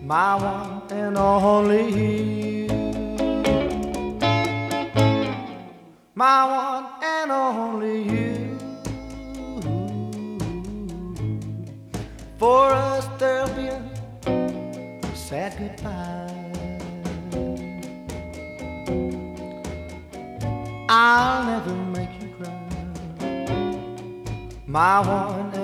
my one and only you, my one and only you. For us there'll be a sad goodbye. I'll never make you cry, my one